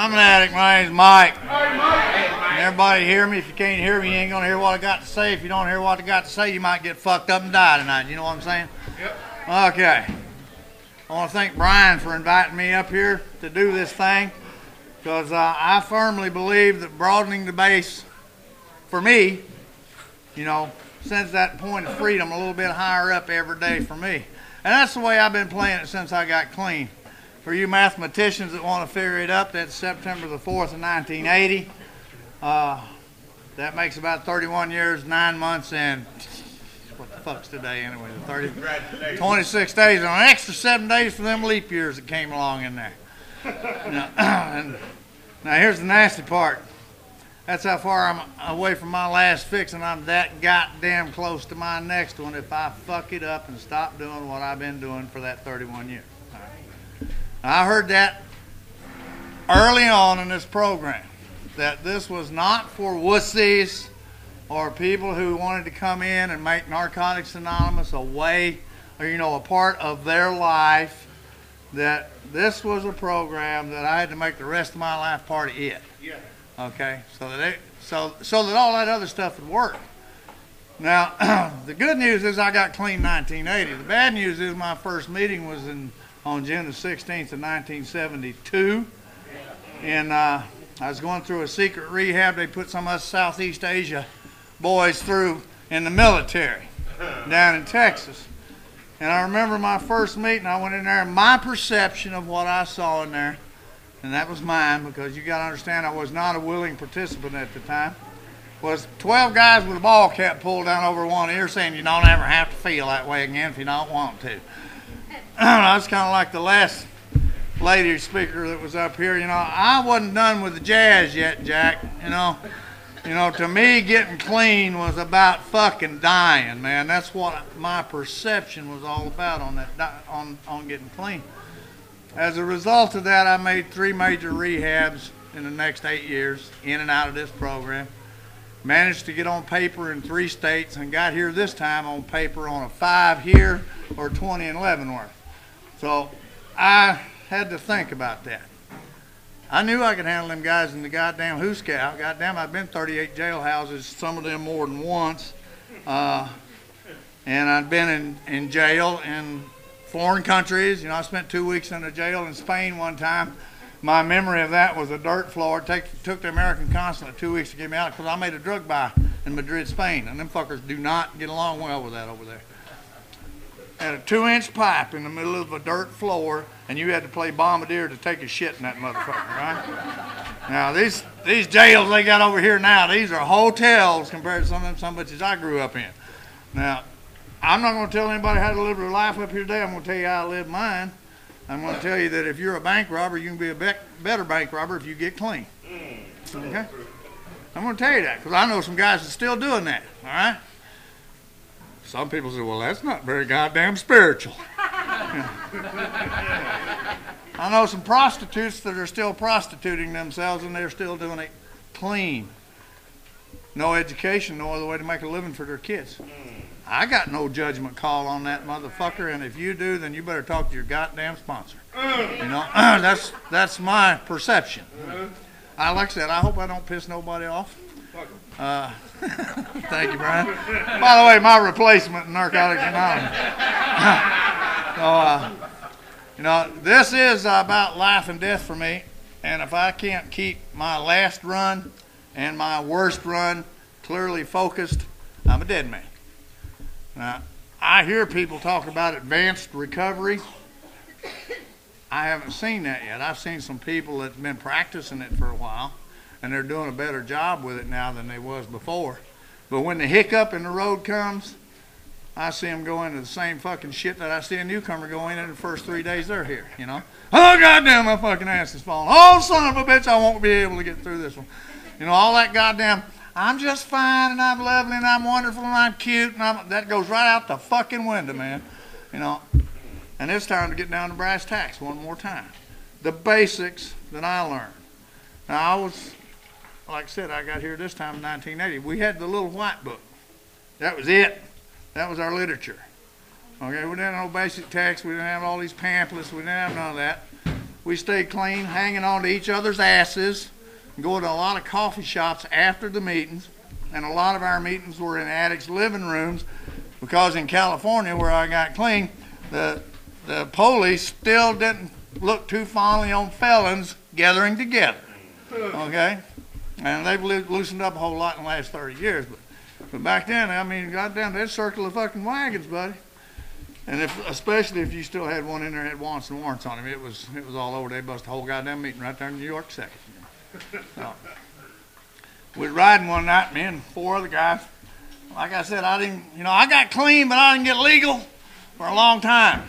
I'm an addict. My name's Mike. And everybody hear me. If you can't hear me, you ain't going to hear what I got to say. If you don't hear what I got to say, you might get fucked up and die tonight. You know what I'm saying? Yep. Okay. I want to thank Brian for inviting me up here to do this thing, because I firmly believe that broadening the base, for me, you know, sends that point of freedom a little bit higher up every day for me. And that's the way I've been playing it since I got clean. For you mathematicians that want to figure it up, that's September the 4th of 1980. That makes about 31 years, 9 months, and what the fuck's today anyway? The 26 days, and an extra 7 days for them leap years that came along in there. Now here's the nasty part. That's how far I'm away from my last fix, and I'm that goddamn close to my next one if I fuck it up and stop doing what I've been doing for that 31 years. I heard that early on in this program, that this was not for wussies or people who wanted to come in and make Narcotics Anonymous a way, or a part of their life, that this was a program that I had to make the rest of my life part of it. Yeah. Okay, so that all that other stuff would work. Now, the good news is I got clean 1980. The bad news is my first meeting was on June the 16th of 1972, and I was going through a secret rehab they put some of us Southeast Asia boys through in the military down in Texas. And I remember my first meeting, I went in there, and my perception of what I saw in there, and that was mine, because you got to understand I was not a willing participant at the time, was 12 guys with a ball cap pulled down over one ear saying you don't ever have to feel that way again if you don't want to. I was kind of like the last lady speaker that was up here. I wasn't done with the jazz yet, Jack. To me, getting clean was about fucking dying, man. That's what my perception was all about on getting clean. As a result of that, I made 3 major rehabs in the next 8 years, in and out of this program. Managed to get on paper in 3 states, and got here this time on paper on a 5 here or 20 in Leavenworth. So I had to think about that. I knew I could handle them guys in the goddamn Who Scout. Goddamn, I've been 38 jailhouses, some of them more than once. And I've been in jail in foreign countries. I spent 2 weeks in a jail in Spain one time. My memory of that was a dirt floor. It took the American consulate 2 weeks to get me out, because I made a drug buy in Madrid, Spain. And them fuckers do not get along well with that over there. Had a 2-inch pipe in the middle of a dirt floor, and you had to play bombardier to take a shit in that motherfucker, right? Now, these jails they got over here now, these are hotels compared to some of them bitches I grew up in. Now, I'm not going to tell anybody how to live their life up here today. I'm going to tell you how I live mine. I'm going to tell you that if you're a bank robber, you can be a better bank robber if you get clean. Okay? I'm going to tell you that, because I know some guys that's still doing that, all right? Some people say, well, that's not very goddamn spiritual. I know some prostitutes that are still prostituting themselves, and they're still doing it clean. No education, no other way to make a living for their kids. I got no judgment call on that motherfucker, and if you do, then you better talk to your goddamn sponsor. That's my perception. Like I said, I hope I don't piss nobody off. Thank you, Brian. By the way, my replacement in Narcotics Anonymous. This is about life and death for me, and if I can't keep my last run and my worst run clearly focused, I'm a dead man. Now, I hear people talk about advanced recovery. I haven't seen that yet. I've seen some people that have been practicing it for a while, and they're doing a better job with it now than they was before. But when the hiccup in the road comes, I see them go into the same fucking shit that I see a newcomer go in the first 3 days they're here, Oh, goddamn, my fucking ass is falling. Oh, son of a bitch, I won't be able to get through this one. All that goddamn, I'm just fine, and I'm lovely, and I'm wonderful, and I'm cute, and that goes right out the fucking window, man. And it's time to get down to brass tacks one more time. The basics that I learned. Now, like I said, I got here this time in 1980. We had the little white book. That was it. That was our literature. Okay, we didn't have no basic text. We didn't have all these pamphlets. We didn't have none of that. we stayed clean, hanging on to each other's asses, going to a lot of coffee shops after the meetings, and a lot of our meetings were in addicts' living rooms, because in California, where I got clean, the police still didn't look too fondly on felons gathering together. Okay? And they've loosened up a whole lot in the last 30 years. But back then, I mean, goddamn, they'd circle the fucking wagons, buddy. And especially if you still had one in there that had wants and warrants on him, it was all over. They bust the whole goddamn meeting right there in New York second. So, we were riding one night, me and 4 other guys. Like I said, I got clean, but I didn't get legal for a long time.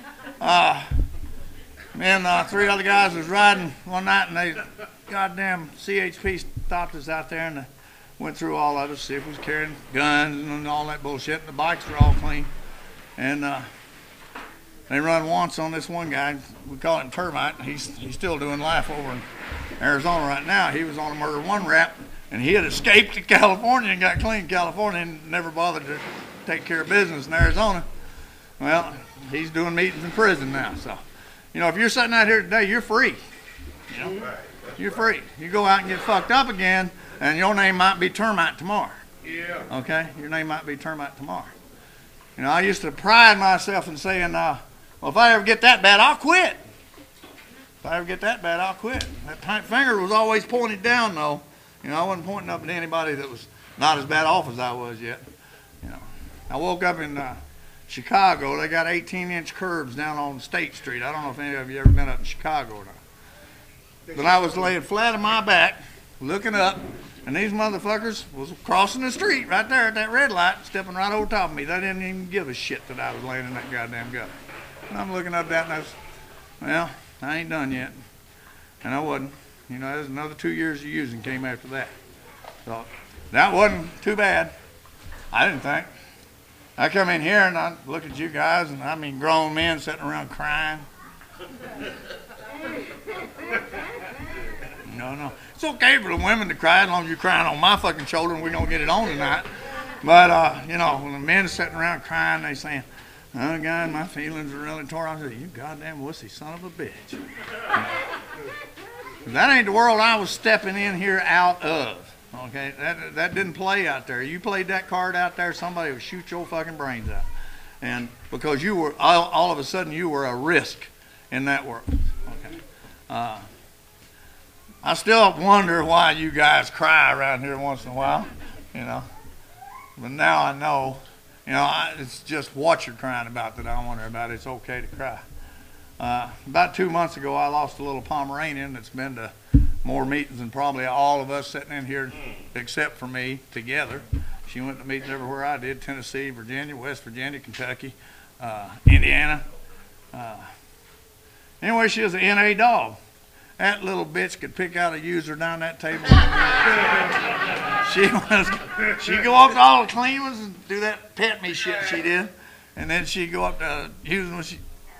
Me and 3 other guys was riding one night, and they goddamn CHP stopped us out there, and they went through all of us, see if we was carrying guns and all that bullshit. And the bikes were all clean, and they run once on this one guy. We call him Termite. He's still doing life over in Arizona right now. He was on a murder one rap, and he had escaped to California and got clean in California and never bothered to take care of business in Arizona. Well, he's doing meetings in prison now. So, if you're sitting out here today, you're free. You're free. You go out and get fucked up again, and your name might be Termite tomorrow. Yeah. Okay? Your name might be Termite tomorrow. I used to pride myself in saying, well, if I ever get that bad, I'll quit. If I ever get that bad, I'll quit. That finger was always pointed down, though. I wasn't pointing up at anybody that was not as bad off as I was yet. I woke up in Chicago. They got 18-inch curbs down on State Street. I don't know if any of you ever been up in Chicago or not. But I was laying flat on my back, looking up, and these motherfuckers was crossing the street right there at that red light, stepping right over top of me. They didn't even give a shit that I was laying in that goddamn gutter. And I'm looking up at that, and I was, well, I ain't done yet. And I wasn't. There's another 2 years of using came after that. So that wasn't too bad, I didn't think. I come in here, and I look at you guys, and I mean grown men sitting around crying. No. It's okay for the women to cry as long as you're crying on my fucking shoulder and we're going to get it on tonight. But, when the men's sitting around crying, they saying, oh, God, my feelings are really tore. I said, you goddamn wussy son of a bitch. That ain't the world I was stepping in here out of. Okay? That didn't play out there. You played that card out there, somebody would shoot your fucking brains out. And because you were, all of a sudden, you were a risk in that world. Okay? I still wonder why you guys cry around here once in a while, But now I know, it's just what you're crying about that I wonder about. It's okay to cry. About 2 months ago, I lost a little Pomeranian that's been to more meetings than probably all of us sitting in here, except for me, together. She went to meetings everywhere I did: Tennessee, Virginia, West Virginia, Kentucky, Indiana. Anyway, she was an NA dog. That little bitch could pick out a user down that table. She'd go up to all the clean ones and do that pet me shit she did. And then she'd go up to using when she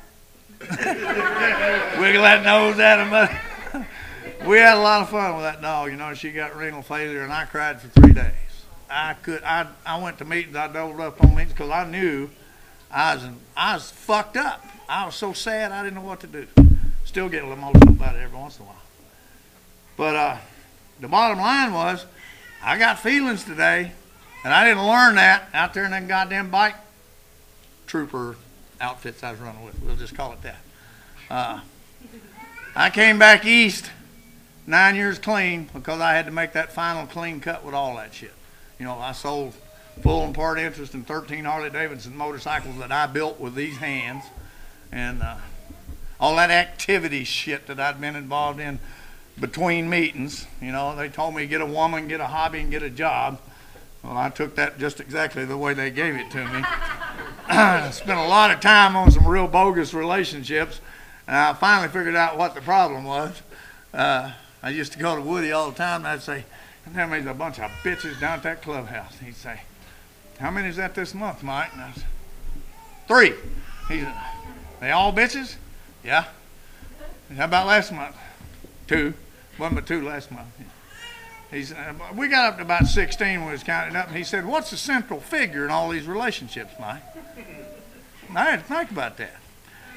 wiggle that nose at him. But we had a lot of fun with that dog. She got renal failure, and I cried for 3 days. I went to meetings, I doubled up on meetings because I knew I was fucked up. I was so sad I didn't know what to do. Still get a little emotional about it every once in a while. But the bottom line was, I got feelings today, and I didn't learn that out there in them goddamn bike trooper outfits I was running with. We'll just call it that. I came back east 9 years clean because I had to make that final clean cut with all that shit. I sold full and part interest in 13 Harley-Davidson motorcycles that I built with these hands, and all that activity shit that I'd been involved in between meetings. They told me get a woman, get a hobby, and get a job. Well, I took that just exactly the way they gave it to me. I spent a lot of time on some real bogus relationships, and I finally figured out what the problem was. I used to go to Woody all the time, and I'd say, there's a bunch of bitches down at that clubhouse. He'd say, how many is that this month, Mike? And I said, 3. He said, they all bitches? Yeah. How about last month? 2. Wasn't but 2 last month. He said, we got up to about 16 when we was counting up, and he said, what's the central figure in all these relationships, Mike? And I had to think about that.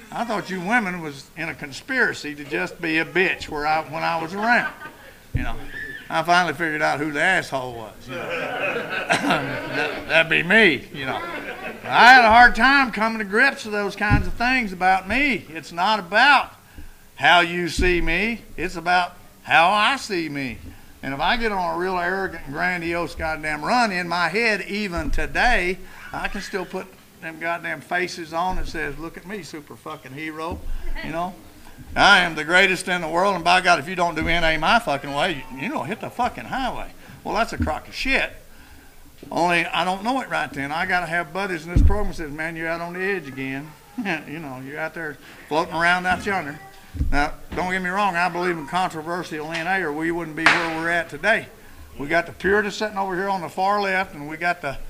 I thought you women was in a conspiracy to just be a bitch when I was around. You know, I finally figured out who the asshole was. You know. That'd be me. You know, I had a hard time coming to grips with those kinds of things about me. It's not about how you see me. It's about how I see me. And if I get on a real arrogant and grandiose goddamn run in my head, even today, I can still put them goddamn faces on that says, look at me, super fucking hero. You know, I am the greatest in the world, and by God, if you don't do NA my fucking way, you know, hit the fucking highway. Well, that's a crock of shit. Only I don't know it right then. I got to have buddies in this program that says, man, you're out on the edge again. You know, you're out there floating around out yonder. Now, don't get me wrong, I believe in controversial NA, or we wouldn't be where we're at today. We got the Puritans sitting over here on the far left, and we got the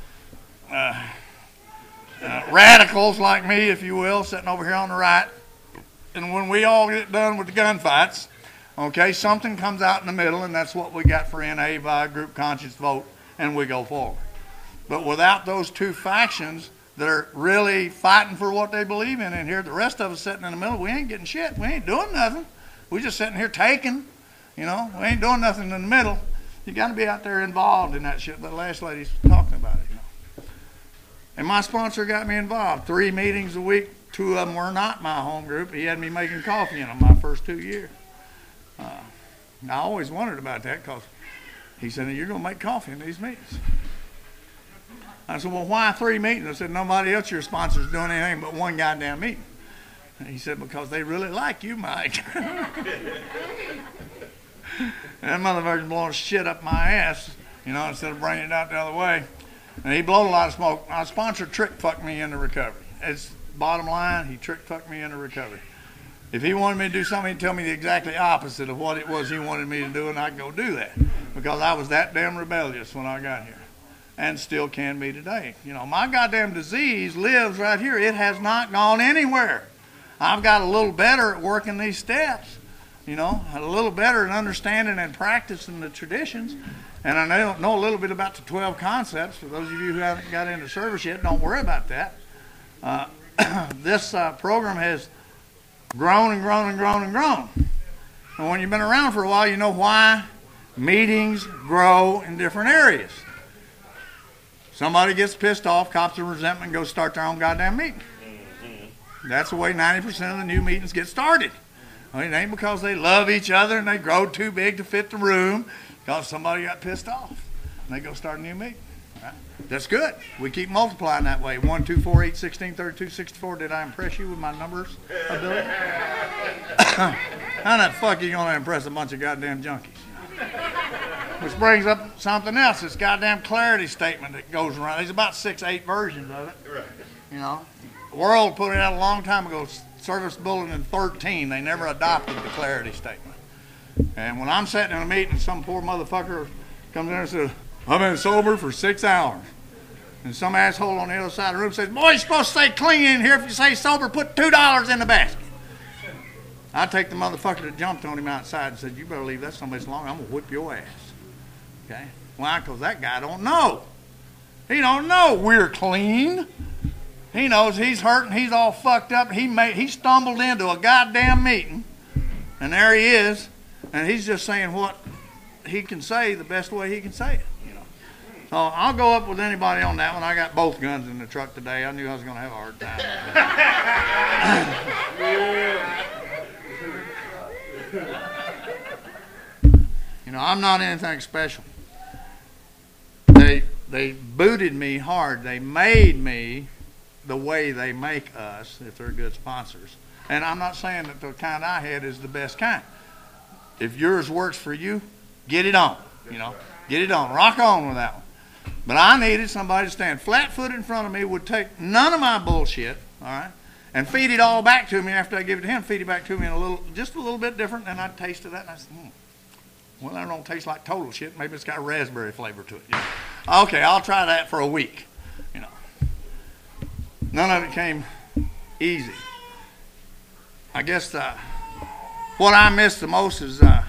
radicals like me, if you will, sitting over here on the right. And when we all get done with the gunfights, okay, something comes out in the middle, and that's what we got for NA by group conscience vote, and we go forward. But without those two factions that are really fighting for what they believe in here, the rest of us sitting in the middle, we ain't getting shit. We ain't doing nothing. We just sitting here taking, you know, we ain't doing nothing in the middle. You got to be out there involved in that shit. The last lady's talking about it, you know. And my sponsor got me involved. 3 meetings a week. 2 of them were not my home group. He had me making coffee in them my first 2 years. I always wondered about that because he said, you're going to make coffee in these meetings. I said, well, why 3 meetings? I said, nobody else your sponsor's doing anything but 1 goddamn meeting. And he said, because they really like you, Mike. And that motherfucker's blowing shit up my ass, you know, instead of bringing it out the other way. And he blowed a lot of smoke. My sponsor trick fucked me into recovery. It's bottom line, he trick fucked me into recovery. If he wanted me to do something, he'd tell me the exactly opposite of what it was he wanted me to do, and I'd go do that. Because I was that damn rebellious when I got here. And still can be today. You know, my goddamn disease lives right here. It has not gone anywhere. I've got a little better at working these steps. You know, a little better at understanding and practicing the traditions. And I know a little bit about the 12 concepts. For those of you who haven't got into service yet, don't worry about that. This program has grown and grown and grown and grown. And when you've been around for a while, you know why meetings grow in different areas. Somebody gets pissed off, cops of resentment, and go start their own goddamn meeting. That's the way 90% of the new meetings get started. I mean, it ain't because they love each other and they grow too big to fit the room, because somebody got pissed off and they go start a new meeting. Right? That's good. We keep multiplying that way. 1, 2, 4, 8, 16, 32, 64. Did I impress you with my numbers ability? How the fuck are you going to impress a bunch of goddamn junkies? You know? Which brings up something else. This goddamn clarity statement that goes around. There's about 6, 8 versions of it. You know, the world put it out a long time ago. Service Bulletin 13. They never adopted the clarity statement. And when I'm sitting in a meeting, some poor motherfucker comes in and says, I've been sober for 6 hours. And some asshole on the other side of the room says, boy, you're supposed to say clean in here. If you say sober, put $2 in the basket. I take the motherfucker that jumped on him outside and said, you better leave that someplace long. I'm going to whip your ass. Okay? Why? Because that guy don't know. He don't know we're clean. He knows he's hurting. He's all fucked up. He stumbled into a goddamn meeting. And there he is. And he's just saying what he can say the best way he can say it. You know. So I'll go up with anybody on that one. I got both guns in the truck today. I knew I was going to have a hard time. You know, I'm not anything special. They booted me hard. They made me the way they make us, if they're good sponsors. And I'm not saying that the kind I had is the best kind. If yours works for you, get it on. You know, get it on. Rock on with that one. But I needed somebody to stand flat-footed in front of me, would take none of my bullshit, all right, and feed it all back to me after I give it to him. Feed it back to me in just a little bit different, and I'd tasted that, and I said, well, that don't taste like total shit. Maybe it's got raspberry flavor to it. You know? Okay, I'll try that for a week. You know, none of it came easy. I guess what I miss the most is the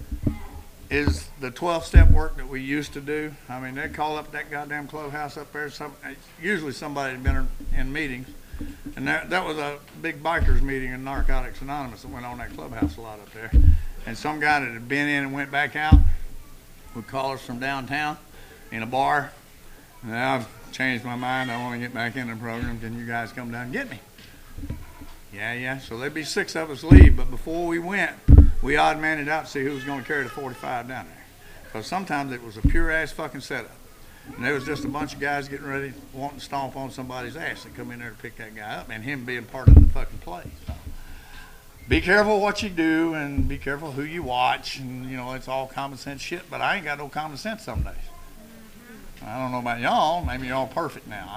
12-step work that we used to do. I mean, they'd call up that goddamn clubhouse up there. Usually somebody had been in meetings, And that was a big bikers meeting in Narcotics Anonymous that went on that clubhouse a lot up there. And some guy that had been in and went back out would call us from downtown in a bar. And I've changed my mind. I want to get back in the program. Can you guys come down and get me? Yeah. So there'd be 6 of us leave. But before we went, we odd-manned it out to see who was going to carry the 45 down there. Because sometimes it was a pure-ass fucking setup. And there was just a bunch of guys getting ready, wanting to stomp on somebody's ass and come in there to pick that guy up, and him being part of the fucking play. So be careful what you do, and be careful who you watch, and, you know, it's all common sense shit, but I ain't got no common sense some days. I don't know about y'all. Maybe y'all perfect now.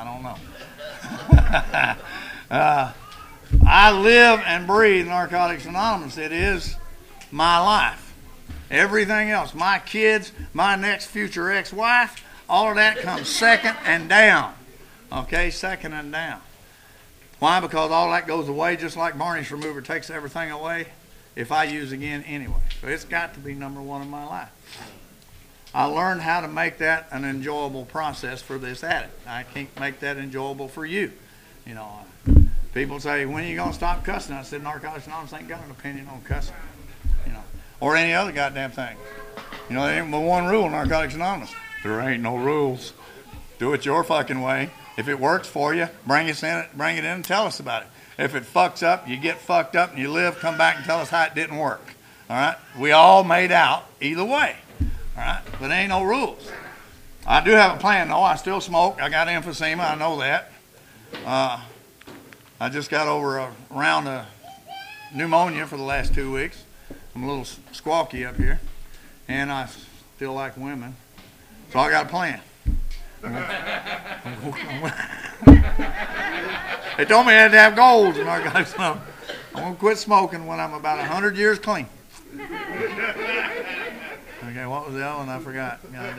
I don't know. I live and breathe Narcotics Anonymous. It is my life. Everything else, my kids, my next future ex-wife, all of that comes second and down. Okay, second and down. Why? Because all that goes away just like varnish remover takes everything away if I use again anyway. So it's got to be number one in my life. I learned how to make that an enjoyable process for this addict. I can't make that enjoyable for you. You know, people say, when are you going to stop cussing? I said, Narcotics Anonymous ain't got an opinion on cussing. You know, or any other goddamn thing. You know, there ain't but one rule in Narcotics Anonymous. There ain't no rules. Do it your fucking way. If it works for you, bring it in and tell us about it. If it fucks up, you get fucked up and you live, come back and tell us how it didn't work. All right? We all made out either way. All right? But there ain't no rules. I do have a plan, though. I still smoke. I got emphysema. I know that. I just got over a round of pneumonia for the last 2 weeks. I'm a little squawky up here. And I still like women. So I got a plan. They told me I had to have goals, and I got some. I'm going to quit smoking when I'm about 100 years clean. Okay, what was the other one? I forgot.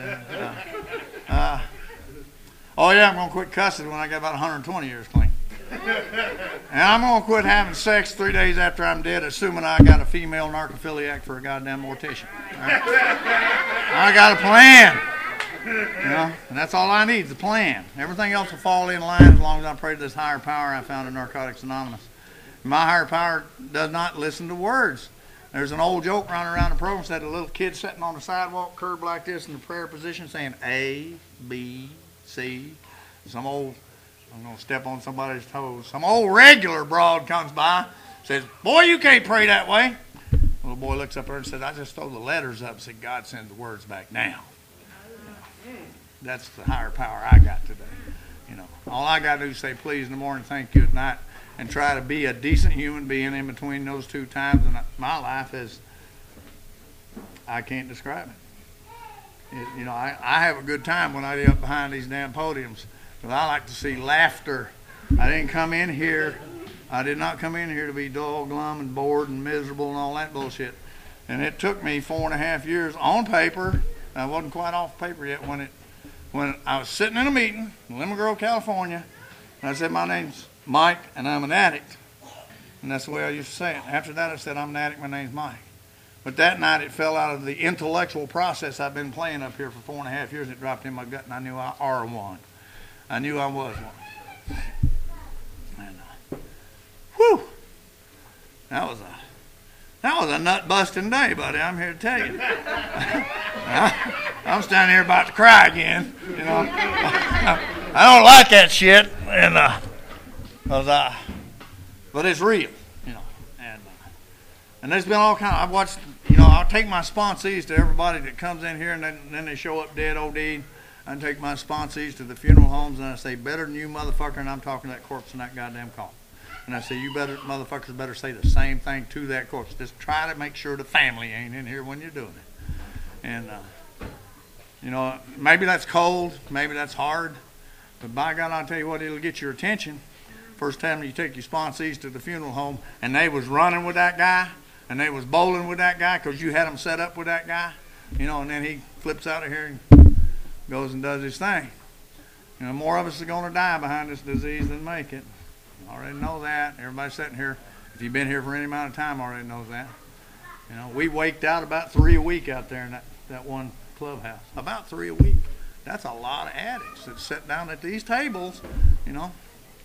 Oh, yeah, I'm going to quit cussing when I get about 120 years clean. And I'm going to quit having sex 3 days after I'm dead, assuming I got a female narcophiliac for a goddamn mortician. Right? I got a plan. You know, and that's all I need is a plan. Everything else will fall in line as long as I pray to this higher power I found in Narcotics Anonymous. My higher power does not listen to words. There's an old joke running around the program that a little kid sitting on the sidewalk curb like this in the prayer position saying A, B, C. Some old, I'm going to step on somebody's toes. Some old regular broad comes by, says, boy, you can't pray that way. The little boy looks up there and says, I just throw the letters up and said, God sends the words back now. That's the higher power I got today. You know, all I got to do is say please in the morning, thank you at night, and try to be a decent human being in between those two times. And my life is, I can't describe it. You know, I have a good time when I get up behind these damn podiums, because I like to see laughter. I did not come in here to be dull, glum, and bored and miserable and all that bullshit. And it took me 4.5 years on paper. I wasn't quite off paper yet when I was sitting in a meeting in Lemon Grove, California, and I said, my name's Mike, and I'm an addict. And that's the way I used to say it. After that, I said, I'm an addict, my name's Mike. But that night, it fell out of the intellectual process I've been playing up here for 4.5 years. It dropped in my gut, and I knew I are one. I knew I was one. And, whew, that was a nut-busting day, buddy. I'm here to tell you. I'm standing here about to cry again. You know, I don't like that shit, and but it's real. You know, and there's been all kind. I've watched. You know, I'll take my sponsees to everybody that comes in here, and then they show up dead OD. I take my sponsees to the funeral homes, and I say, better than you, motherfucker. And I'm talking to that corpse in that goddamn coffin. And I say, you motherfuckers better say the same thing to that corpse. Just try to make sure the family ain't in here when you're doing it. And, you know, maybe that's cold, maybe that's hard, but by God, I'll tell you what, it'll get your attention. First time you take your sponsees to the funeral home, and they was running with that guy, and they was bowling with that guy because you had them set up with that guy, you know, and then he flips out of here and goes and does his thing. You know, more of us are going to die behind this disease than make it. Already know that. Everybody sitting here, if you've been here for any amount of time, already knows that. You know, we waked out about 3 a week out there in that one clubhouse. About 3 a week. That's a lot of addicts that sit down at these tables, you know.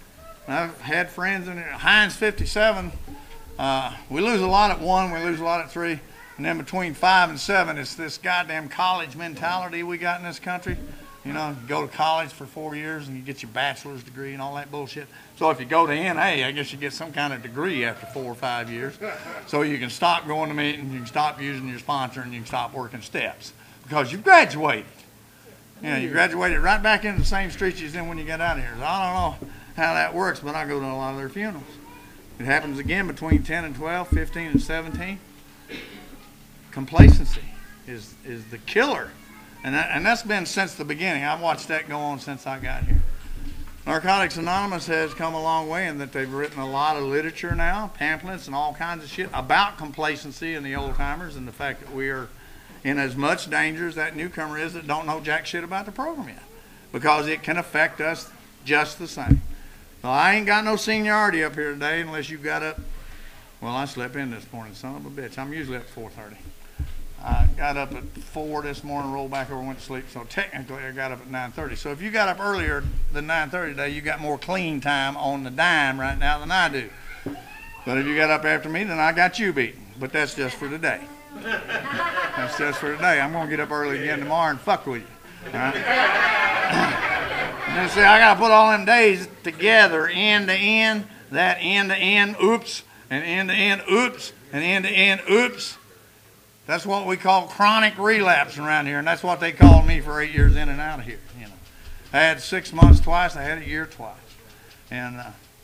I've had friends in it. Heinz 57. We lose a lot at 1, we lose a lot at 3. And then between 5 and 7, it's this goddamn college mentality we got in this country. You know, you go to college for 4 years and you get your bachelor's degree and all that bullshit. So if you go to NA, I guess you get some kind of degree after 4 or 5 years. So you can stop going to meetings, you can stop using your sponsor, and you can stop working steps because you've graduated. You know, you graduated right back into the same streets you was in when you got out of here. So I don't know how that works, but I go to a lot of their funerals. It happens again between 10 and 12, 15 and 17. Complacency is the killer. And that's been since the beginning. I've watched that go on since I got here. Narcotics Anonymous has come a long way in that they've written a lot of literature now, pamphlets and all kinds of shit about complacency and the old timers and the fact that we are in as much danger as that newcomer is that don't know jack shit about the program yet, because it can affect us just the same. So I ain't got no seniority up here today unless you got up. Well, I slept in this morning, son of a bitch. I'm usually up at 4:30. I got up at 4 this morning, rolled back over, went to sleep. So technically, I got up at 9:30. So if you got up earlier than 9:30 today, you got more clean time on the dime right now than I do. But if you got up after me, then I got you beaten. But that's just for today. That's just for today. I'm gonna get up early again tomorrow and fuck with you. All right? And then see, I gotta put all them days together, end to end, that end to end, oops, and end to end, oops, and end to end, oops. That's what we call chronic relapse around here, and that's what they called me for 8 years in and out of here. You know, I had 6 months twice, I had a year twice, and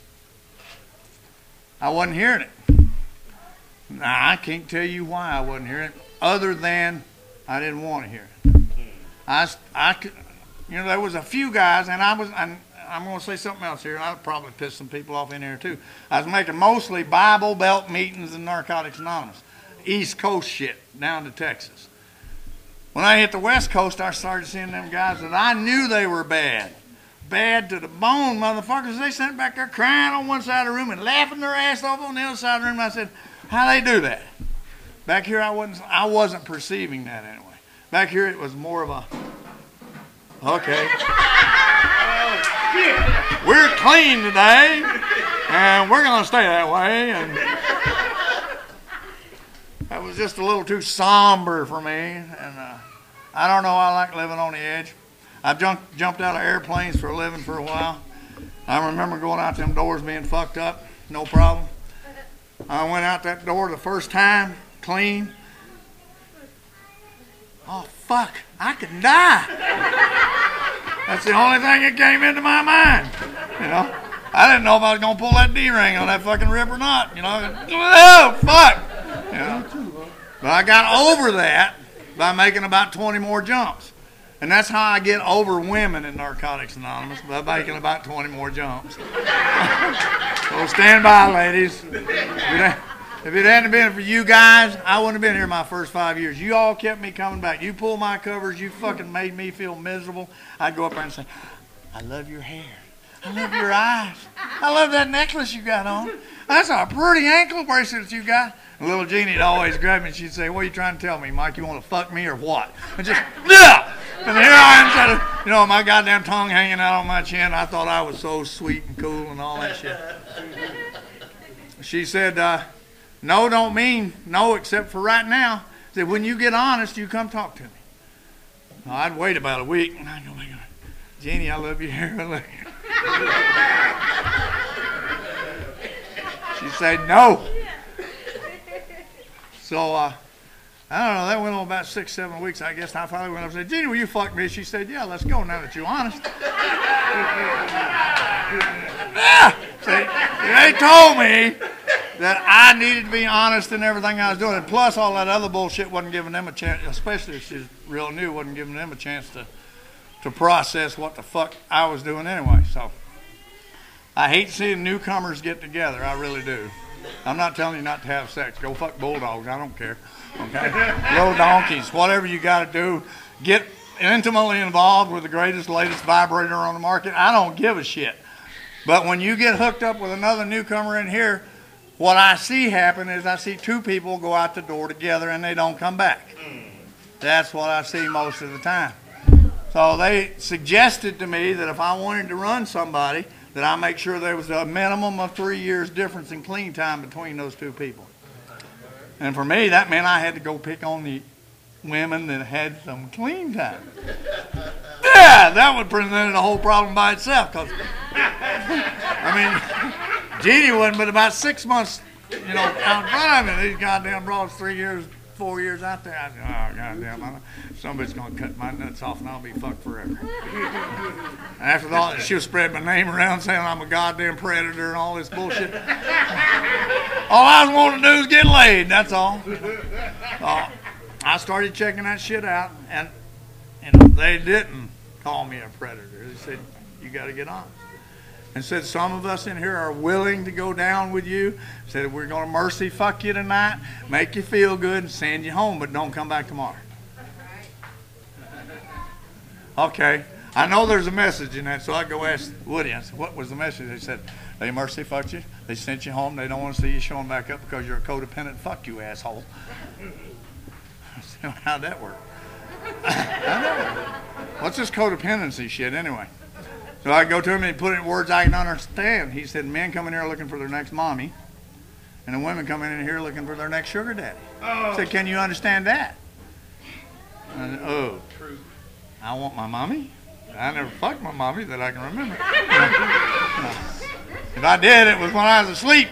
I wasn't hearing it. Now, I can't tell you why I wasn't hearing it, other than I didn't want to hear it. You know, there was a few guys, and I'm going to say something else here, and I'll probably piss some people off in here too. I was making mostly Bible Belt meetings in Narcotics Anonymous. East Coast shit down to Texas. When I hit the West Coast, I started seeing them guys that I knew they were bad. Bad to the bone, motherfuckers. They sat back there crying on one side of the room and laughing their ass off on the other side of the room. I said, how they do that? Back here, I wasn't perceiving that anyway. Back here, it was more of a, okay. We're clean today, and we're going to stay that way. And that was just a little too somber for me, and I don't know, I like living on the edge. I've jumped out of airplanes for a living for a while. I remember going out them doors being fucked up, no problem. I went out that door the first time, clean. Oh, fuck, I could die. That's the only thing that came into my mind, you know. I didn't know if I was going to pull that D-ring on that fucking rip or not, you know. Oh, fuck. You know? But I got over that by making about 20 more jumps. And that's how I get over women in Narcotics Anonymous, by making about 20 more jumps. So stand by, ladies. If it hadn't been for you guys, I wouldn't have been here my first 5 years. You all kept me coming back. You pulled my covers. You fucking made me feel miserable. I'd go up there and say, I love your hair. I love your eyes. I love that necklace you got on. That's a pretty ankle bracelet you got. And little Jeannie'd always grab me and she'd say, what are you trying to tell me, Mike? You want to fuck me or what? And just, yeah! And here I am, you know, my goddamn tongue hanging out on my chin. I thought I was so sweet and cool and all that shit. She said, no don't mean no except for right now. She said, when you get honest, you come talk to me. Well, I'd wait about a week. And I'd go, Jeannie, I love your hair. I love you. She said, no. So, I don't know, that went on about 6-7 weeks, I guess. I finally went up and said, Jeannie, will you fuck me? She said, yeah, let's go now that you're honest. Yeah. See, they told me that I needed to be honest in everything I was doing. And plus, all that other bullshit wasn't giving them a chance, especially if she's real new, wasn't giving them a chance to process what the fuck I was doing anyway. So, I hate seeing newcomers get together. I really do. I'm not telling you not to have sex. Go fuck bulldogs. I don't care. Okay? Little donkeys. Whatever you got to do. Get intimately involved with the greatest, latest vibrator on the market. I don't give a shit. But when you get hooked up with another newcomer in here, what I see happen is I see two people go out the door together and they don't come back. That's what I see most of the time. So they suggested to me that if I wanted to run somebody, that I make sure there was a minimum of 3 years difference in clean time between those two people. And for me, that meant I had to go pick on the women that had some clean time. Yeah, that would present a whole problem by itself. Cause, I mean, Jeannie wasn't but about 6 months, out in front of me. These goddamn broads, 3 years, 4 years out there. I said, oh, goddamn, somebody's going to cut my nuts off and I'll be fucked forever. And after all, she'll spread my name around saying I'm a goddamn predator and all this bullshit. All I was wanting to do is get laid, that's all. I started checking that shit out, and they didn't call me a predator. They said, you got to get honest. And said, some of us in here are willing to go down with you. Said, we're going to mercy fuck you tonight, make you feel good, and send you home, but don't come back tomorrow. Okay. I know there's a message in that, so I go ask Woody. I said, what was the message? They said, they mercy fucked you. They sent you home. They don't want to see you showing back up because you're a codependent. Fuck you, asshole. I said, how'd that work? What's this codependency shit anyway? So I go to him and he put it in words I can understand. He said, men come in here looking for their next mommy, and the women come in here looking for their next sugar daddy. I said, can you understand that? I said, oh, I want my mommy? I never fucked my mommy that I can remember. If I did, it was when I was asleep.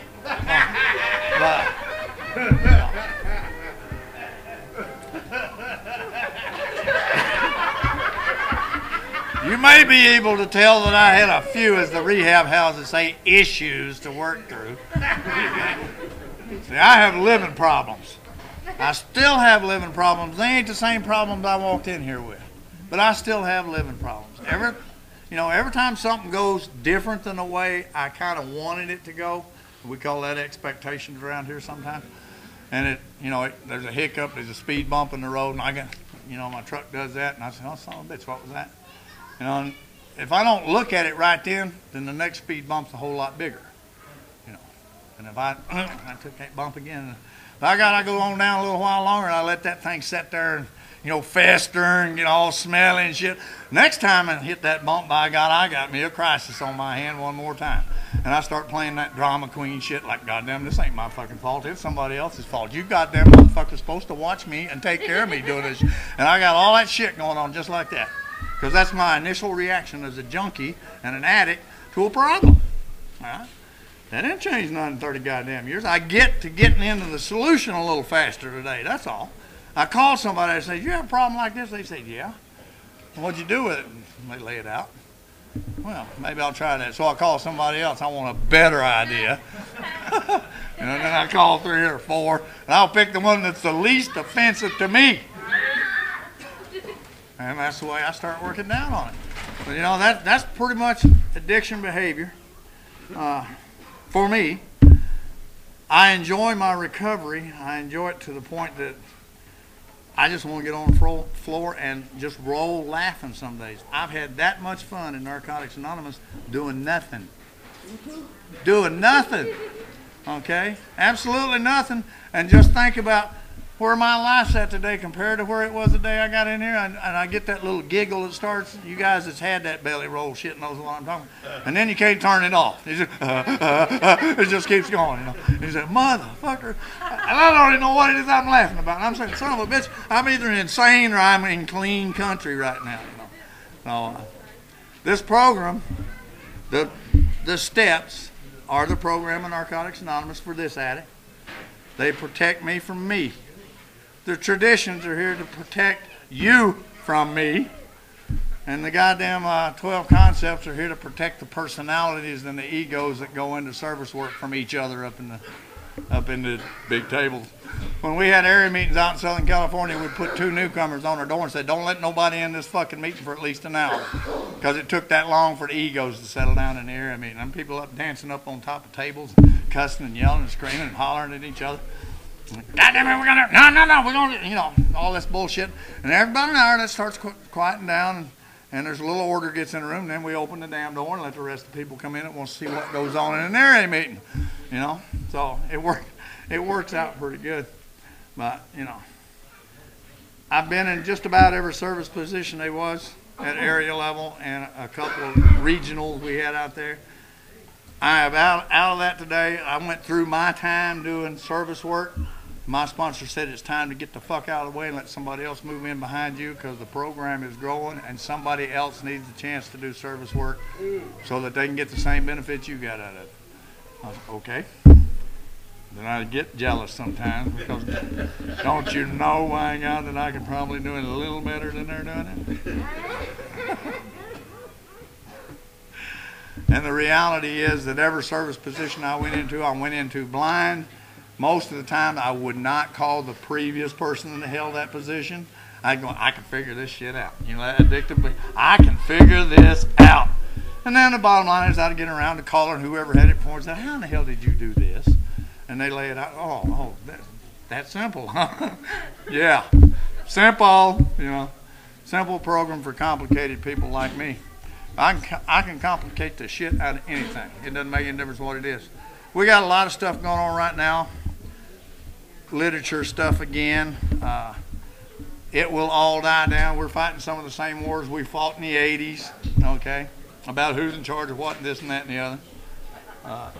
You may be able to tell that I had a few, as the rehab houses say, issues to work through. See, I have living problems. I still have living problems. They ain't the same problems I walked in here with. But I still have living problems. Every time something goes different than the way I kind of wanted it to go, we call that expectations around here sometimes. And there's a hiccup, there's a speed bump in the road, and I get, my truck does that, and I say, oh, son of a bitch, what was that? And if I don't look at it right then the next speed bump's a whole lot bigger. And if I took that bump again, if I go on down a little while longer, and I let that thing sit there and fester and get all smelly and shit. Next time I hit that bump, by God, I got me a crisis on my hand one more time. And I start playing that drama queen shit like, goddamn, this ain't my fucking fault. It's somebody else's fault. You goddamn motherfucker's supposed to watch me and take care of me doing this. And I got all that shit going on just like that. Because that's my initial reaction as a junkie and an addict to a problem. All right? That didn't change nothing in 30 goddamn years. I get to getting into the solution a little faster today. That's all. I call somebody and say, you have a problem like this? They say, yeah. What'd you do with it? And they lay it out. Well, maybe I'll try that. So I call somebody else. I want a better idea. And then I call 3 or 4. And I'll pick the one that's the least offensive to me. And that's the way I start working down on it. But that's pretty much addiction behavior. For me, I enjoy my recovery. I enjoy it to the point that I just want to get on the floor and just roll laughing some days. I've had that much fun in Narcotics Anonymous doing nothing. Doing nothing. Okay? Absolutely nothing. And just think about where my life's at today compared to where it was the day I got in here. And I get that little giggle that starts. You guys that's had that belly roll shit knows what I'm talking about. And then you can't turn it off. It just keeps going. You say, motherfucker. And I don't even know what it is I'm laughing about. And I'm saying, son of a bitch, I'm either insane or I'm in clean country right now. So, this program, the steps are the program of Narcotics Anonymous for this addict. They protect me from me. The traditions are here to protect you from me. And the goddamn 12 concepts are here to protect the personalities and the egos that go into service work from each other up in the big tables. When we had area meetings out in Southern California, we'd put 2 newcomers on our door and say, don't let nobody in this fucking meeting for at least an hour. Because it took that long for the egos to settle down in the area meeting. And people up dancing up on top of tables, cussing and yelling and screaming and hollering at each other. God damn it, we're gonna, all this bullshit. And everybody in there that starts quieting down and there's a little order gets in the room, then we open the damn door and let the rest of the people come in that want to see what goes on in an area meeting. So it works out pretty good. But, I've been in just about every service position there was at area level and a couple of regionals we had out there. I have out of that today. I went through my time doing service work. My sponsor said it's time to get the fuck out of the way and let somebody else move in behind you because the program is growing and somebody else needs a chance to do service work so that they can get the same benefits you got out of it. I was like, okay. Then I get jealous sometimes because don't you know, my God, that I can probably do it a little better than they're doing it? And the reality is that every service position I went into blind. Most of the time, I would not call the previous person that held that position. I'd go, I can figure this shit out. You know, that addictively, I can figure this out. And then the bottom line is I'd get around to calling whoever had it before and say, how in the hell did you do this? And they lay it out. Oh, that's simple, huh? Yeah, simple, you know. Simple program for complicated people like me. I can complicate the shit out of anything. It doesn't make any difference what it is. We got a lot of stuff going on right now. Literature stuff again. It will all die down. We're fighting some of the same wars we fought in the 80s, okay, about who's in charge of what and this and that and the other.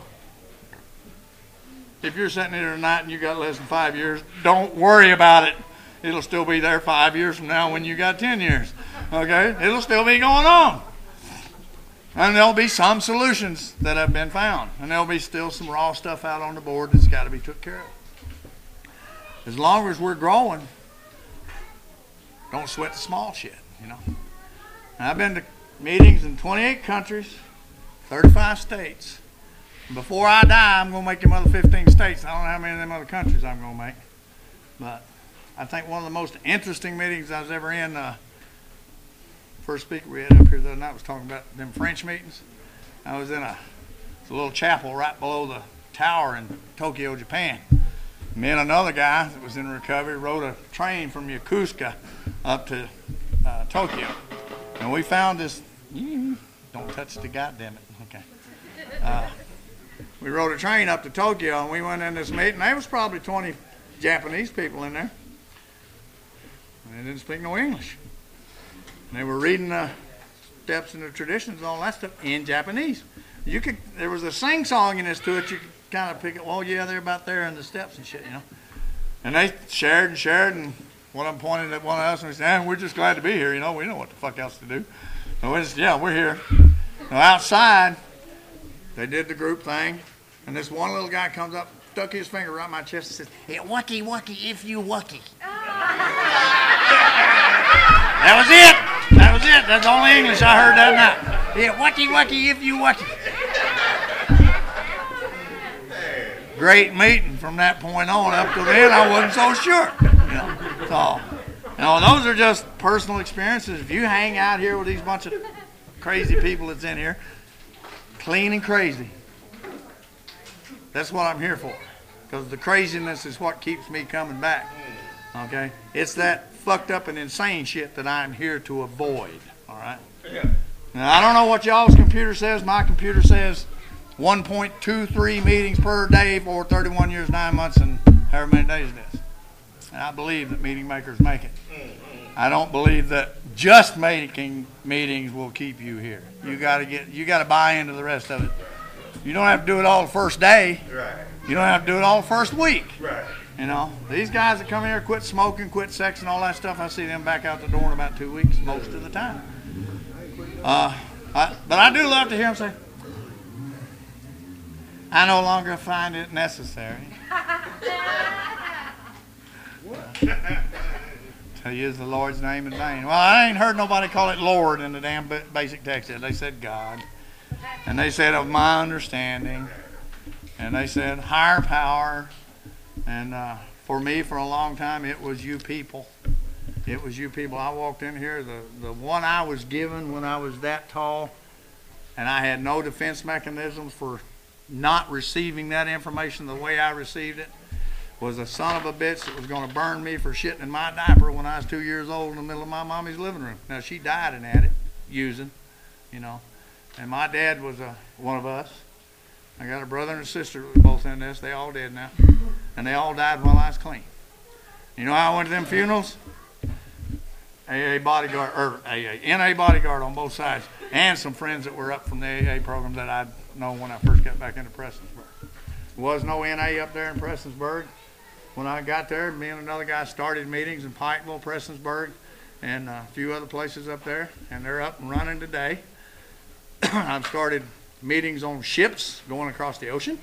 If you're sitting here tonight and you got less than 5 years, don't worry about it. It'll still be there 5 years from now when you got 10 years, okay? It'll still be going on. And there'll be some solutions that have been found. And there'll be still some raw stuff out on the board that's got to be took care of. As long as we're growing, don't sweat the small shit, you know. And I've been to meetings in 28 countries, 35 states. And before I die, I'm going to make them other 15 states. I don't know how many of them other countries I'm going to make. But I think one of the most interesting meetings I was ever in, first speaker we had up here the other night was talking about them French meetings. I was in a little chapel right below the tower in Tokyo, Japan. Me and another guy that was in recovery rode a train from Yokosuka up to Tokyo. And we found this, don't touch the goddamn it, okay. We rode a train up to Tokyo and we went in this meeting. There was probably 20 Japanese people in there. And they didn't speak no English. And they were reading the steps and the traditions and all that stuff in Japanese. There was a sing-songiness to it. You could kind of pick it, well, yeah, they're about there in the steps and shit, you know. And they shared, and one of them pointed at one of us and we said, we're just glad to be here, you know. We know what the fuck else to do. So we just, yeah, we're here. Now outside, they did the group thing, and this one little guy comes up, stuck his finger right in my chest and says, hey, wucky, wucky, if you wucky. That was it. That was it. That's the only English I heard that night. Yeah, wucky, wucky, if you wucky. Great meeting from that point on. Up to then, I wasn't so sure. You know, so, you know, those are just personal experiences. If you hang out here with these bunch of crazy people that's in here, clean and crazy, that's what I'm here for. Because the craziness is what keeps me coming back. Okay? It's that fucked up and insane shit that I'm here to avoid. All right? Yeah. Now, I don't know what y'all's computer says. My computer says 1.23 meetings per day for 31 years, 9 months, and however many days it is. And I believe that meeting makers make it. I don't believe that just making meetings will keep you here. You got to buy into the rest of it. You don't have to do it all the first day. Right. You don't have to do it all the first week. Right. You know, these guys that come here, quit smoking, quit sex, and all that stuff, I see them back out the door in about 2 weeks most of the time. But I do love to hear them say, I no longer find it necessary to use the Lord's name in vain. Well, I ain't heard nobody call it Lord in the damn basic text. They said God. And they said of my understanding. And they said higher power. And for me, for a long time, it was you people. It was you people. I walked in here, the one I was given when I was that tall, and I had no defense mechanisms for not receiving that information the way I received it, was a son of a bitch that was going to burn me for shitting in my diaper when I was 2 years old in the middle of my mommy's living room. Now, she died and had it, using, you know. And my dad was one of us. I got a brother and a sister that was both in this. They all dead now. And they all died while I was clean. You know how I went to them funerals? AA bodyguard, or AA, NA bodyguard on both sides. and some friends that were up from the AA program that I know when I first got back into Prestonsburg. There was no NA up there in Prestonsburg. When I got there, me and another guy started meetings in Pikeville, Prestonsburg, and a few other places up there, and they're up and running today. I've started meetings on ships going across the ocean.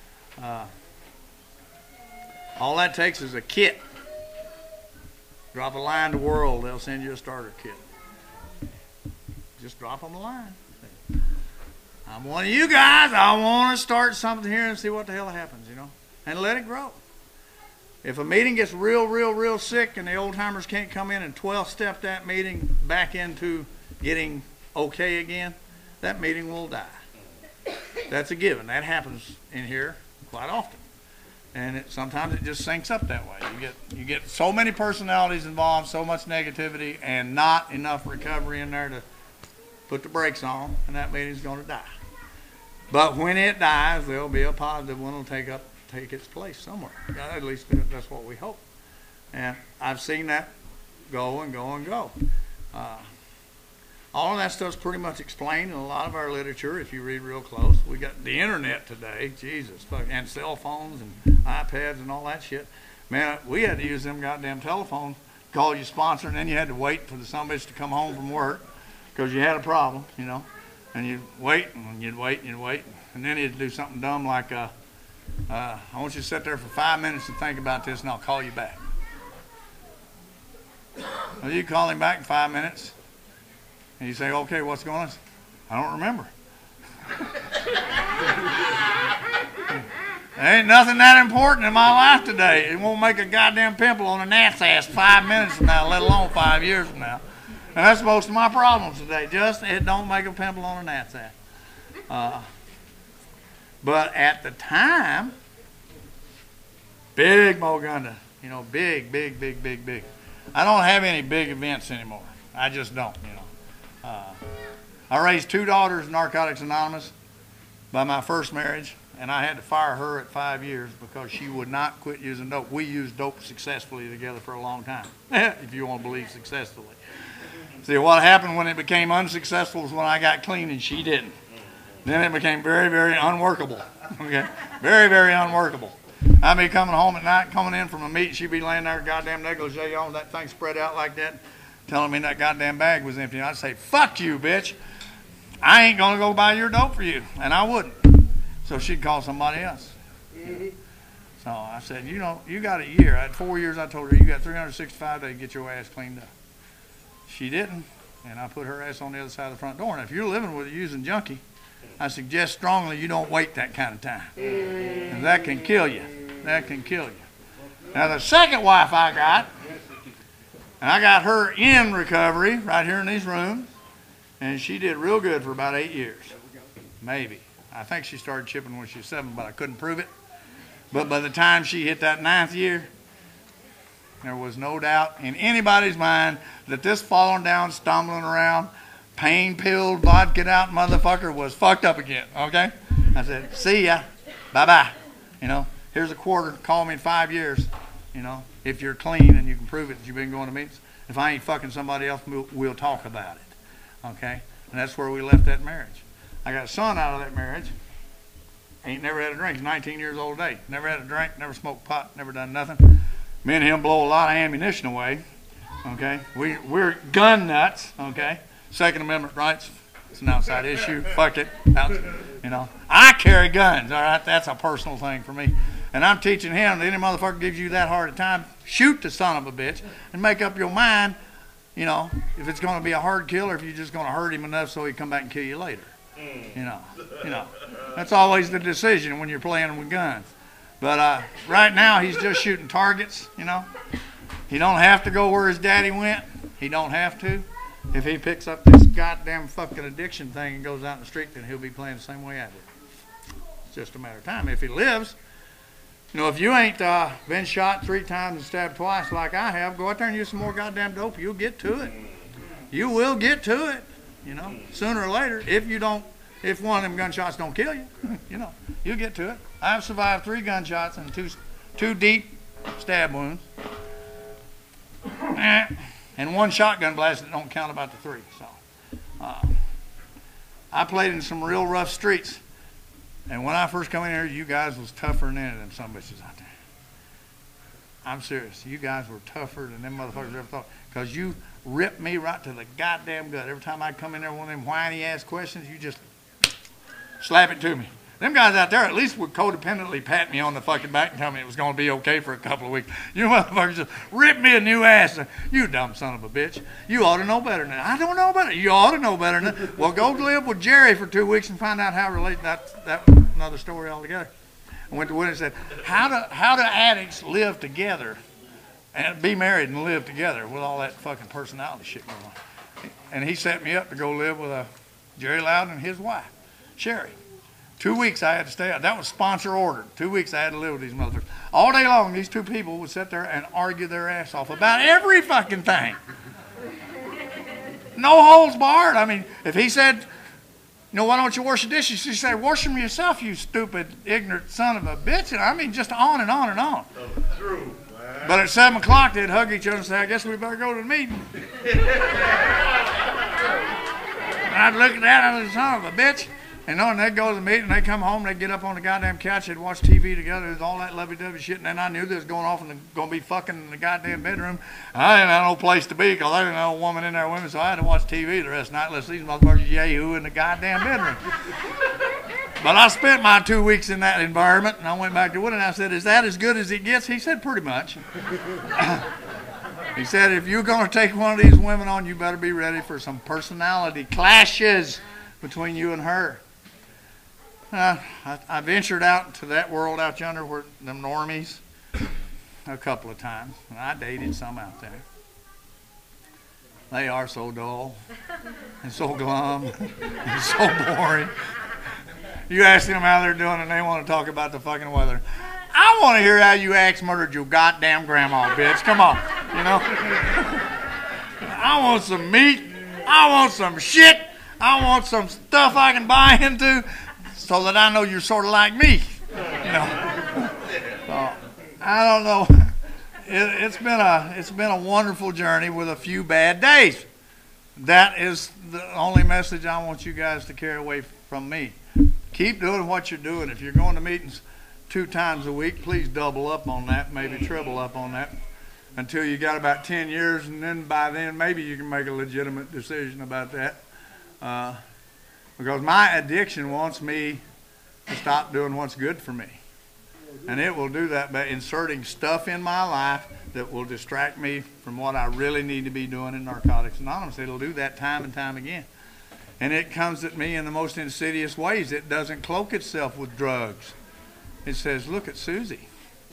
All that takes is a kit. Drop a line to World, they'll send you a starter kit. Just drop them a line. I'm one of you guys. I want to start something here and see what the hell happens, you know, and let it grow. If a meeting gets real sick and the old timers can't come in and 12-step that meeting back into getting okay again, that meeting will die. That's a given. That happens in here quite often. And sometimes it just syncs up that way. You get so many personalities involved, so much negativity, and not enough recovery in there to put the brakes on, and that meeting's going to die. But when it dies, there'll be a positive one that'll take its place somewhere. At least that's what we hope. And I've seen that go and go and go. All of that stuff's pretty much explained in a lot of our literature if you read real close. We got the internet today, Jesus, and cell phones and iPads and all that shit. Man, we had to use them goddamn telephones, call you sponsor, and then you had to wait for the somebody to come home from work because you had a problem, you know. And you'd wait, and you'd wait, and you'd wait. And then he'd do something dumb like, I want you to sit there for 5 minutes and think about this, and I'll call you back. Well, you call him back in 5 minutes, and you say, okay, what's going on? I don't remember. There ain't nothing that important in my life today. It won't make a goddamn pimple on a gnat's ass 5 minutes from now, let alone 5 years from now. And that's most of my problems today. Just it don't make a pimple on a gnat's ass. But at the time, big Mogunda, you know, big. I don't have any big events anymore. I just don't, you know. I raised 2 daughters in Narcotics Anonymous by my first marriage, and I had to fire her at 5 years because she would not quit using dope. We used dope successfully together for a long time, if you want to believe successfully. See, what happened when it became unsuccessful was when I got clean and she didn't. Then it became very unworkable. Okay, very unworkable. I'd be coming home at night, coming in from a meet, she'd be laying there, goddamn negligee on, that thing spread out like that, telling me that goddamn bag was empty. And I'd say, fuck you, bitch. I ain't going to go buy your dope for you. And I wouldn't. So she'd call somebody else. So I said, you know, you got a year. I had 4 years. I told her, you got 365 days to get your ass cleaned up. She didn't. And I put her ass on the other side of the front door. And if you're living with a using junkie, I suggest strongly you don't wait that kind of time. And that can kill you. That can kill you. Now, the second wife I got, and I got her in recovery right here in these rooms, and she did real good for about 8 years. Maybe. I think she started chipping when she was 7, but I couldn't prove it. But by the time she hit that 9th year, there was no doubt in anybody's mind that this falling down, stumbling around, pain-pilled, vodka'd out motherfucker was fucked up again, okay? I said, see ya, bye-bye. You know, here's a quarter, call me in 5 years, you know, if you're clean and you can prove it that you've been going to meetings. If I ain't fucking somebody else, we'll talk about it, okay? And that's where we left that marriage. I got a son out of that marriage. Ain't never had a drink. He's 19 years old today. Never had a drink, never smoked pot, never done nothing. Me and him blow a lot of ammunition away, okay? We're gun nuts, okay? Second Amendment rights, it's an outside issue. Fuck it. You know, I carry guns, all right? That's a personal thing for me. And I'm teaching him that any motherfucker gives you that hard a time, shoot the son of a bitch and make up your mind, you know, if it's going to be a hard kill or if you're just going to hurt him enough so he come back and kill you later. You know, that's always the decision when you're playing with guns. But right now he's just shooting targets, you know. He don't have to go where his daddy went. He don't have to. If he picks up this goddamn fucking addiction thing and goes out in the street, then he'll be playing the same way I did. It's just a matter of time. If he lives, you know, if you ain't been shot 3 times and stabbed twice like I have, go out there and use some more goddamn dope. You'll get to it. You will get to it, you know, sooner or later. If one of them gunshots don't kill you, you know, you'll get to it. I've survived 3 gunshots and two deep stab wounds. And 1 shotgun blast that don't count about the 3. So, I played in some real rough streets. And when I first come in here, you guys was tougher than any of them some bitches out there. I'm serious. You guys were tougher than them motherfuckers ever thought. Because you ripped me right to the goddamn gut. Every time I come in there with one of them whiny ass questions, you just slap it to me. Them guys out there at least would codependently pat me on the fucking back and tell me it was going to be okay for a couple of weeks. You motherfuckers just rip me a new ass. You dumb son of a bitch. You ought to know better than that. I don't know better. You ought to know better than that. Well, go live with Jerry for 2 weeks and find out how relate that another story altogether. I went to Wood and said, how do addicts live together and be married and live together with all that fucking personality shit going on? And he set me up to go live with Jerry Loudon and his wife, Sherry. 2 weeks I had to stay out. That was sponsor ordered. 2 weeks I had to live with these motherfuckers. All day long, these two people would sit there and argue their ass off about every fucking thing. No holds barred. I mean, if he said, why don't you wash the dishes? She'd say, wash them yourself, you stupid, ignorant son of a bitch. And I mean, just on and on and on. True. But at 7 o'clock, they'd hug each other and say, I guess we better go to the meeting. And I'd look at that and I'd say, son of a bitch. And they'd go to the meeting, and they'd come home, and they'd get up on the goddamn couch, they'd watch TV together, there's all that lovey-dovey shit, and then I knew they was going off and going to be fucking in the goddamn bedroom. I didn't have no place to be, because I didn't have a woman in there with me, so I had to watch TV the rest of the night, unless these motherfuckers yay-hoo in the goddamn bedroom. But I spent my 2 weeks in that environment, and I went back to Wood, and I said, is that as good as it gets? He said, pretty much. He said, if you're going to take one of these women on, you better be ready for some personality clashes between you and her. I ventured out to that world out yonder where them normies a couple of times. I dated some out there. They are so dull and so glum and so boring. You ask them how they're doing and they want to talk about the fucking weather. I want to hear how you axe murdered your goddamn grandma, bitch. Come on, I want some meat. I want some shit. I want some stuff I can buy into, so that I know you're sort of like me, So, I don't know. It's been a wonderful journey with a few bad days. That is the only message I want you guys to carry away from me. Keep doing what you're doing. If you're going to meetings 2 times a week, please double up on that, maybe triple up on that, until you got about 10 years, and then by then maybe you can make a legitimate decision about that. Because my addiction wants me to stop doing what's good for me. And it will do that by inserting stuff in my life that will distract me from what I really need to be doing in Narcotics Anonymous. It'll do that time and time again. And it comes at me in the most insidious ways. It doesn't cloak itself with drugs. It says, look at Susie.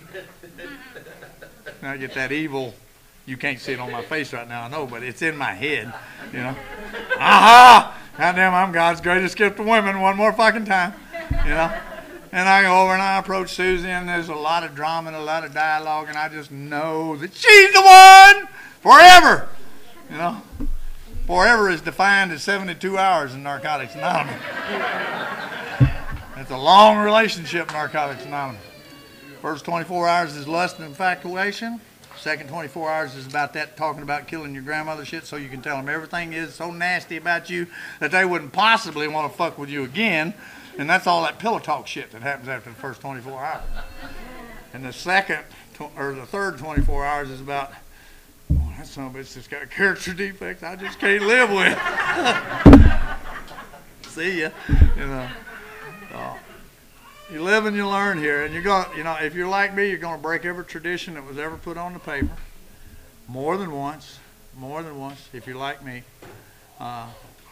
And I get that evil, you can't see it on my face right now, I know, but it's in my head, Aha! Goddamn, I'm God's greatest gift to women one more fucking time, And I go over and I approach Susie, and there's a lot of drama and a lot of dialogue, and I just know that she's the one forever. Forever is defined as 72 hours in Narcotics Anonymous. It's a long relationship, Narcotics Anonymous. First 24 hours is lust and infatuation. Second 24 hours is about that, talking about killing your grandmother shit, so you can tell them everything is so nasty about you that they wouldn't possibly want to fuck with you again. And that's all that pillow talk shit that happens after the first 24 hours. And the third 24 hours is about, that son of a bitch just got a character defect I just can't live with. See ya. You live and you learn here, and you're going. If you're like me, you're going to break every tradition that was ever put on the paper, more than once. If you're like me, I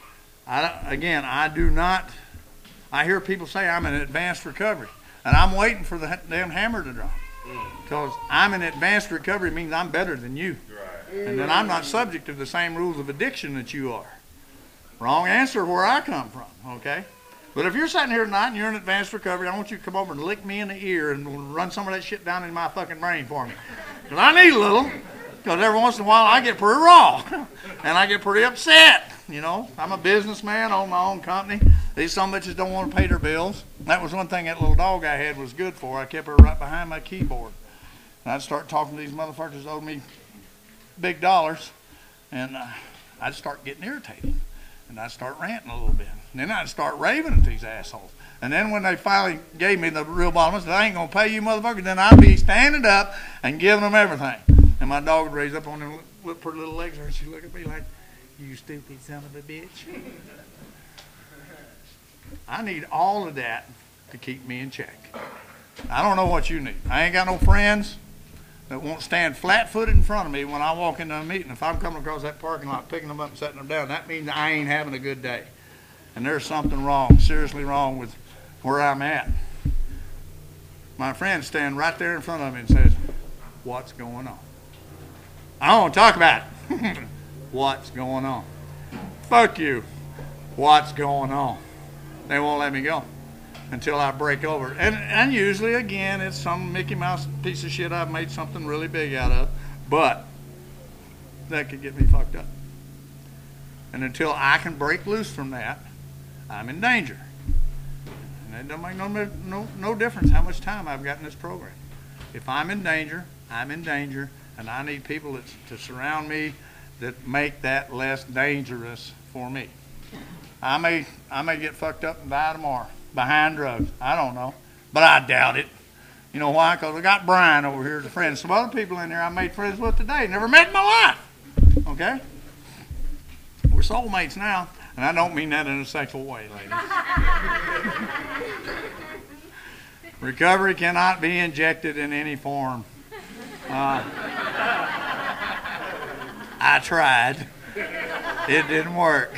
do not. I hear people say I'm in advanced recovery, and I'm waiting for the damn hammer to drop, because I'm in advanced recovery means I'm better than you, and then I'm not subject to the same rules of addiction that you are. Wrong answer where I come from. Okay. But if you're sitting here tonight and you're in advanced recovery, I want you to come over and lick me in the ear and run some of that shit down in my fucking brain for me. Because I need a little. Because every once in a while I get pretty raw. And I get pretty upset. I'm a businessman, own my own company. These some bitches don't want to pay their bills. That was one thing that little dog I had was good for. I kept her right behind my keyboard. And I'd start talking to these motherfuckers that owed me big dollars. And I'd start getting irritated. And I'd start ranting a little bit. And then I'd start raving at these assholes. And then when they finally gave me the real bottom, I said, I ain't going to pay you motherfuckers. Then I'd be standing up and giving them everything. And my dog would raise up on them pretty little legs, and she'd look at me like, you stupid son of a bitch. I need all of that to keep me in check. I don't know what you need. I ain't got no friends that won't stand flat-footed in front of me when I walk into a meeting. If I'm coming across that parking lot, picking them up and setting them down, that means I ain't having a good day. And there's something wrong, seriously wrong with where I'm at. My friend stands right there in front of me and says, what's going on? I don't want to talk about it. What's going on? Fuck you. What's going on? They won't let me go until I break over. And usually, again, it's some Mickey Mouse piece of shit I've made something really big out of. But that could get me fucked up. And until I can break loose from that, I'm in danger. And it don't make no difference how much time I've got in this program. If I'm in danger, I'm in danger, and I need people to surround me that make that less dangerous for me. I may get fucked up and die tomorrow behind drugs. I don't know, but I doubt it. You know why? Because I got Brian over here as a friend. Some other people in there I made friends with today, never met in my life. Okay? We're soulmates now. And I don't mean that in a sexual way, ladies. Recovery cannot be injected in any form. I tried. It didn't work.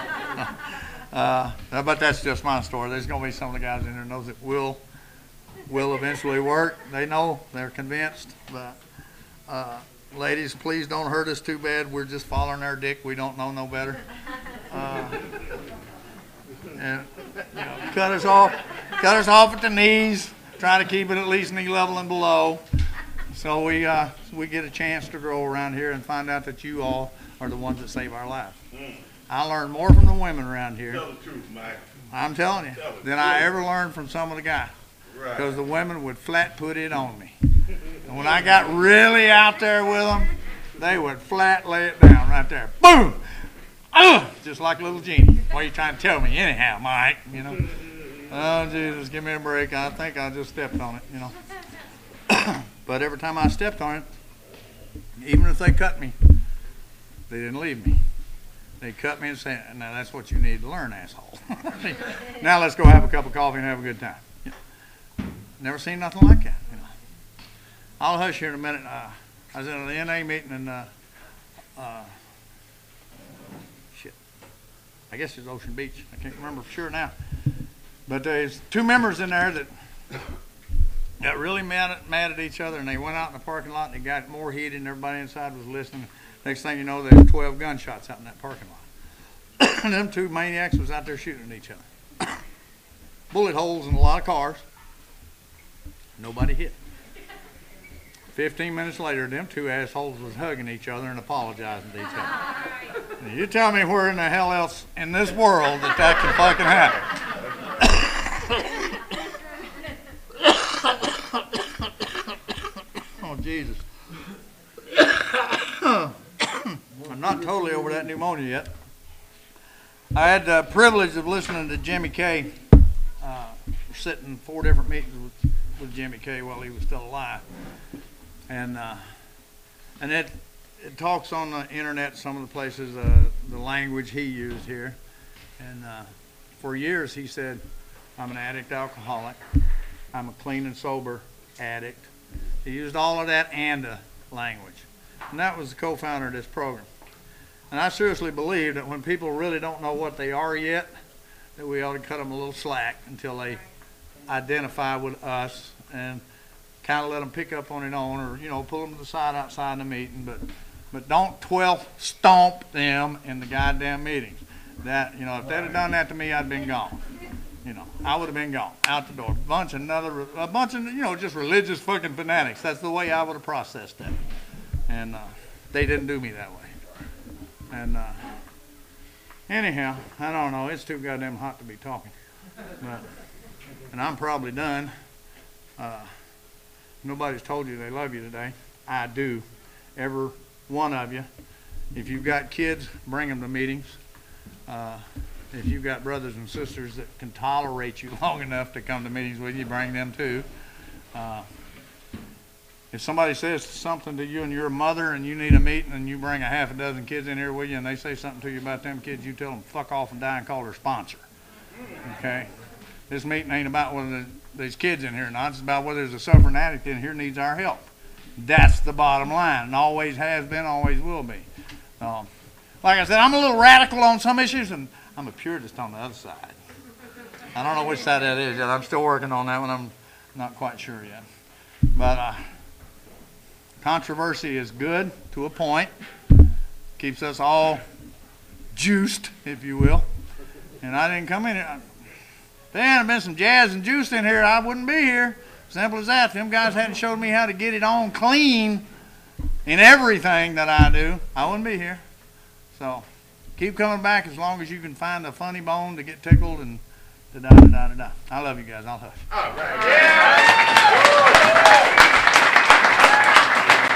But that's just my story. There's going to be some of the guys in there knows it will eventually work. They know. They're convinced. But ladies, please don't hurt us too bad. We're just following our dick. We don't know no better. And cut us off at the knees. Try to keep it at least knee level and below, so we get a chance to grow around here and find out that you all are the ones that save our lives. I learned more from the women around here. Tell the truth, Mike. I'm telling you, than I ever learned from some of the guys, because the women would flat put it on me. And when I got really out there with them, they would flat lay it down right there. Boom! Just like little Jeannie. What are you trying to tell me anyhow, Mike? You know? Oh, Jesus, give me a break. I think I just stepped on it, you know. But every time I stepped on it, even if they cut me, they didn't leave me. They cut me and said, now that's what you need to learn, asshole. Now let's go have a cup of coffee and have a good time. Never seen nothing like that, you know. I'll hush here in a minute. I was at an NA meeting and I guess it's Ocean Beach. I can't remember for sure now. But there's two members in there that got really mad at each other, and they went out in the parking lot and it got more heated and everybody inside was listening. Next thing you know, there were 12 gunshots out in that parking lot. And them two maniacs was out there shooting at each other. Bullet holes in a lot of cars. Nobody hit. 15 minutes later, them two assholes was hugging each other and apologizing to each other. You tell me where in the hell else in this world that can fucking happen. Oh, Jesus. I'm not totally over that pneumonia yet. I had the privilege of listening to Jimmy Kay. Sitting in 4 different meetings with Jimmy Kay while he was still alive. And it talks on the internet, some of the places, the language he used here. And for years he said, I'm an addict alcoholic. I'm a clean and sober addict. He used all of that ANDA language. And that was the co-founder of this program. And I seriously believe that when people really don't know what they are yet, that we ought to cut them a little slack until they identify with us and kind of let them pick up on it on, or, you know, pull them to the side outside the meeting, but don't 12 stomp them in the goddamn meetings. That, you know, if they'd have done that to me, I'd been gone. You know, I would have been gone, out the door. A bunch of, you know, just religious fucking fanatics. That's the way I would have processed that. And they didn't do me that way. And anyhow, I don't know. It's too goddamn hot to be talking. And I'm probably done. Nobody's told you they love you today. I do. Every one of you. If you've got kids, bring them to meetings. if you've got brothers and sisters that can tolerate you long enough to come to meetings with you, bring them too. If somebody says something to you and you're a mother and you need a meeting and you bring a half a dozen kids in here with you and they say something to you about them kids, you tell them fuck off and die and call their sponsor. Okay? This meeting ain't about whether there's kids in here or not. It's about whether there's a suffering addict in here needs our help. That's the bottom line, and always has been, always will be. Like I said, I'm a little radical on some issues, and I'm a purist on the other side. I don't know which side that is yet. I'm still working on that one. I'm not quite sure yet. But controversy is good to a point. Keeps us all juiced, if you will. And I didn't come in here. If there hadn't been some jazz and juice in here, I wouldn't be here. Simple as that. If them guys hadn't showed me how to get it on clean in everything that I do, I wouldn't be here. So keep coming back as long as you can find a funny bone to get tickled and da-da-da-da-da. I love you guys. I'll hush. All right. Yeah.